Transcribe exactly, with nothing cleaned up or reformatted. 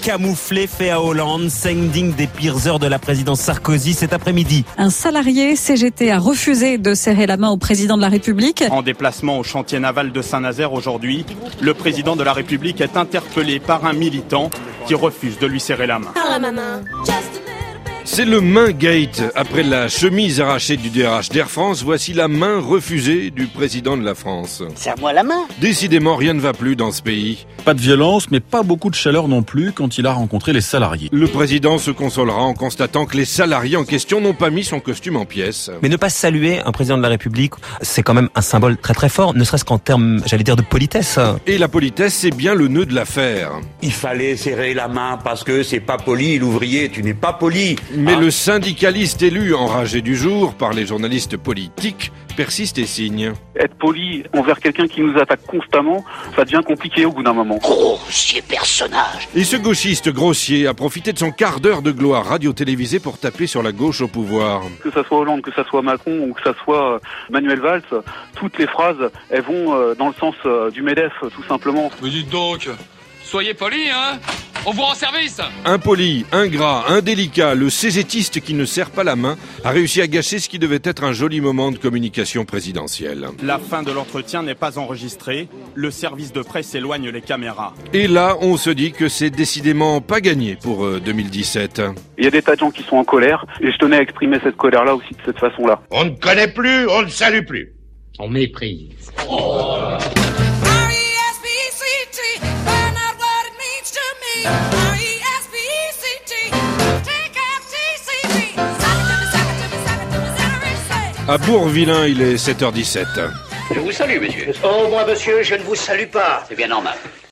camouflé fait à Hollande, scène digne des pires heures de la présidence Sarkozy cet après-midi. Un salarié C G T a refusé de serrer la main au président de la République. En déplacement au chantier naval de Saint-Nazaire aujourd'hui, le président de la République est interpellé par un militant qui refuse de lui serrer la main. C'est le main gate. Après la chemise arrachée du D R H d'Air France, voici la main refusée du président de la France. Serre-moi la main. Décidément, rien ne va plus dans ce pays. Pas de violence, mais pas beaucoup de chaleur non plus quand il a rencontré les salariés. Le président se consolera en constatant que les salariés en question n'ont pas mis son costume en pièces. Mais ne pas saluer un président de la République, c'est quand même un symbole très très fort, ne serait-ce qu'en termes, j'allais dire, de politesse. Et la politesse, c'est bien le nœud de l'affaire. Il fallait serrer la main parce que c'est pas poli, l'ouvrier, tu n'es pas poli. Mais ah. le syndicaliste élu, enragé du jour par les journalistes politiques, persiste et signe. Être poli envers quelqu'un qui nous attaque constamment, ça devient compliqué au bout d'un moment. Grossier personnage. Et ce gauchiste grossier a profité de son quart d'heure de gloire radio-télévisée pour taper sur la gauche au pouvoir. Que ça soit Hollande, que ça soit Macron ou que ça soit Manuel Valls, toutes les phrases, elles vont dans le sens du MEDEF, tout simplement. Mais dites donc, soyez polis, hein. On vous rend service. Impoli, ingrat, indélicat, le césétiste qui ne serre pas la main a réussi à gâcher ce qui devait être un joli moment de communication présidentielle. La fin de l'entretien n'est pas enregistrée. Le service de presse éloigne les caméras. Et là, on se dit que c'est décidément pas gagné pour euh, deux mille dix-sept. Il y a des tas de gens qui sont en colère et je tenais à exprimer cette colère-là aussi de cette façon-là. On ne connaît plus, on ne salue plus. On méprise. Oh. À Bourg-Villain, il est sept heures dix-sept. Je vous salue, monsieur. Oh, moi, monsieur, je ne vous salue pas. C'est bien normal.